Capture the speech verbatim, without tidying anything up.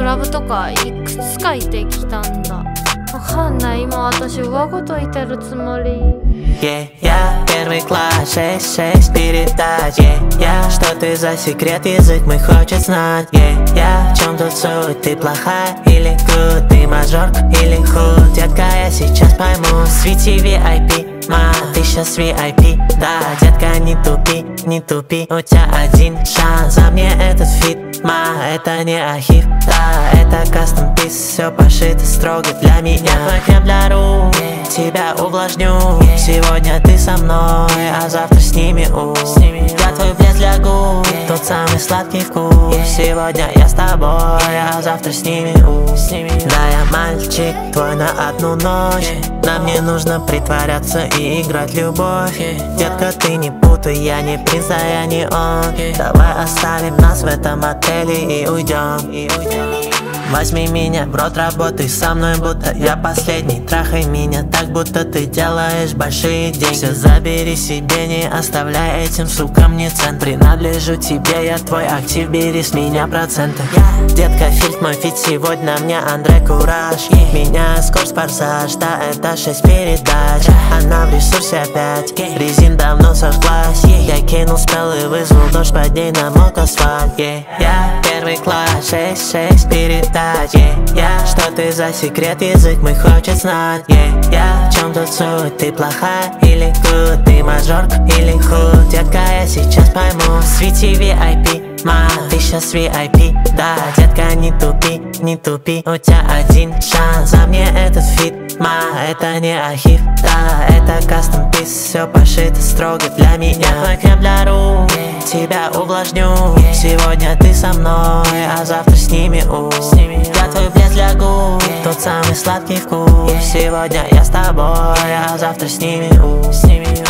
ラブとかいくつかいてきたんだ。わかんない、今私上ごと言ってるつもり。 Yeah, yeah, первый класс, шесть, шесть передач. Yeah, yeah, что ты за секрет, язык мой хочет знать. Yeah, yeah, в чем тут суть, ты плохая или good? Ты мажорка или худ? Детка, я сейчас пойму. Свети ви ай пи, ма, ты сейчас ви ай пи. Да, детка, не тупи, не тупи. У тебя один шанс, а мне этот фит, ма, это не архив. Да, это кастом пис, все пошито строго для меня. Твой крем для рук, тебя увлажню. Сегодня ты со мной, а завтра с ними, у. Я твой блеск для губ, тот самый сладкий вкус. Сегодня я с тобой, а завтра с ними, у. Да, я мальчик твой на одну ночь. Нам не нужно притворяться и играть любовь. Детка, ты не путай, я не принц, а я не он. Давай оставим нас в этом отеле и уйдем. Возьми меня в рот, работай со мной, будто я последний. Трахай меня так, будто ты делаешь большие деньги. Все забери себе, не оставляй этим сукам ни цент. Принадлежу тебе, я твой актив, бери с меня проценты. Детка, фильтр мой фит, сегодня мне Андре Кураж. Меня скорость форсаж, да, это шесть передач. Она в ресурсе опять, резин давно сожглась. Я кинул спел и вызвал дождь, под ней намок асфальт. Yeah, я первый класс, шесть, шесть передач. Yeah, yeah, что ты за секрет, язык мой хочет знать. Yeah, yeah, в чем тут суть, ты плохая или good? Ты мажорка или худ? Детка, я сейчас пойму. Свети ви ай пи, ма, ты сейчас ви ай пи. Да, детка, не тупи, не тупи. У тебя один шанс, а мне этот фит, ма, это не архив. Да, это кастом пис, все пошито строго для меня. Твой крем для рук, тебя увлажню. Сегодня ты со мной, а завтра с ними, у. Я твой блеск для губ, тот самый сладкий вкус. Сегодня я с тобой, а завтра с ними, у.